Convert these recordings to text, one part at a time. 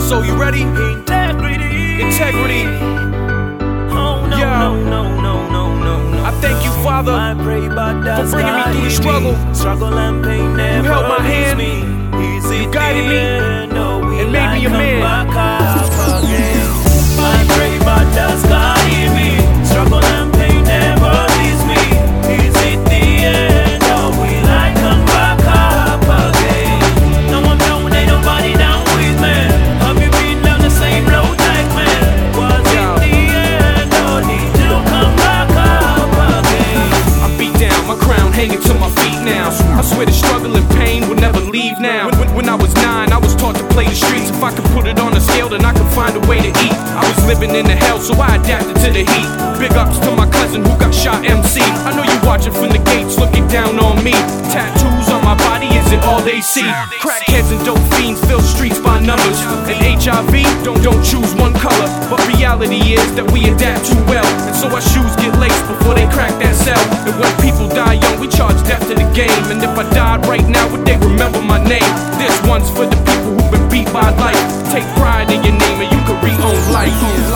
So you ready? Integrity. Integrity. Oh no, Yeah. no. I thank you, Father, I pray, but that's for bringing me through the struggle. Struggle and pain never held my hand. me. You guided me and made me a man. I pray, but that's guiding me. Struggle and pain never leaves me. Is it the end? Or will I come back up again? No one down, ain't nobody down with me. Have you been down the same road like me? Was it the end? Or did you come back up again? I'm beat down, my crown hanging to my feet now. I swear the struggle and pain will never leave now. When I was 9, I was taught to play the streets. If I could put it on a scale, then I could find a way to eat. I was living in the hell, so I adapted to the heat. Big ups to my cousin who got shot MC. I know you watching from the gates, looking down on me. Tattoos on my body isn't all they see. Crackheads and dope fiends fill streets by numbers. And HIV, don't choose one color. But reality is that we adapt too well. And so our shoes get laced before they crack that cell. And when people die young, we charge death to the game. And if I died right now, would they remember my name? This one's for the people who've been beat by life. Take pride in your name and you can re-own life.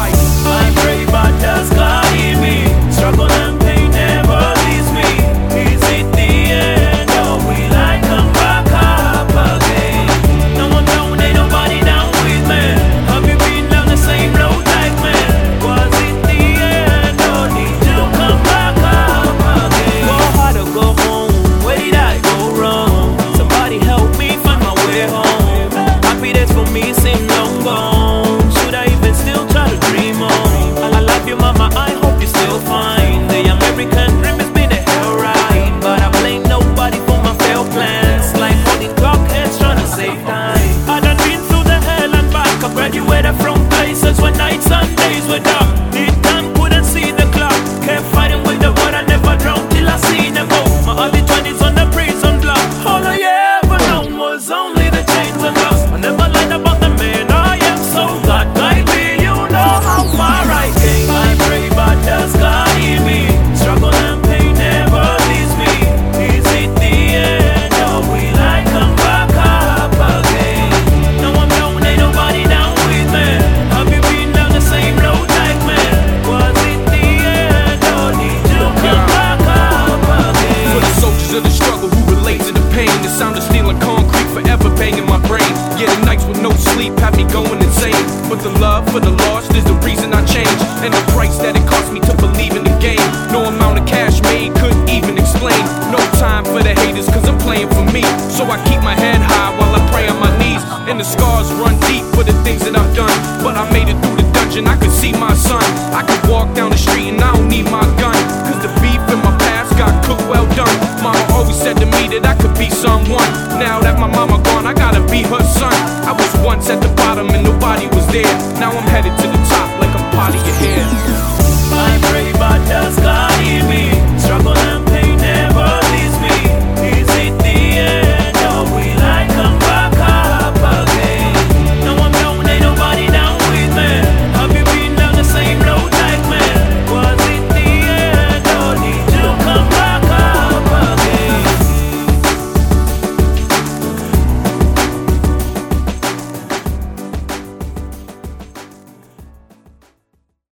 I pray, but that's guiding me. Struggle and pain never leaves me. Is it the end? Or will I come back up again? No one down, ain't nobody down with me. Have you been down the same road like me? Was it the end? Or did you come back up again? Go hard or go home. Where did I go wrong? Somebody help me find my way home. Happiness for me seem long gone. Should I even still try to dream on? I love you, mama, I hope you're still fine. The American dream has been a hell ride, but I blame nobody for my failed plans. Like holding clock heads trying to save time. I done been through the hell and back. I graduated from places where nights and days were dark. Did time, couldn't see the clock. Kept fighting with the world, I never drowned till I seen them both. My early 20s on the prison block. All I ever known was only the chains and locks. I never lied about the man I am, so God guide me. You know how far I came. I pray, but that's guiding me. Struggle and pain never leaves me. Is it the end? Or will I come back up again? No one down, ain't nobody down with me. Have you been down the same road like me? Was it the end? Or did you come back up again? For the soldiers of the struggle who relate to the pain, the sound of steel and concrete forever banging my brain. Yeah, the nights with no sleep have me going insane. But the love for the lost is the reason I changed, and the price that it cost me to believe in the game. No amount of cash made couldn't even explain. No time for the haters, cause I'm playing for me. So I keep my head high while I pray on my knees. And the scars run deep for the things that I've done. But I made it through the dungeon, I could see my son. I could walk down the street and I don't need my gun.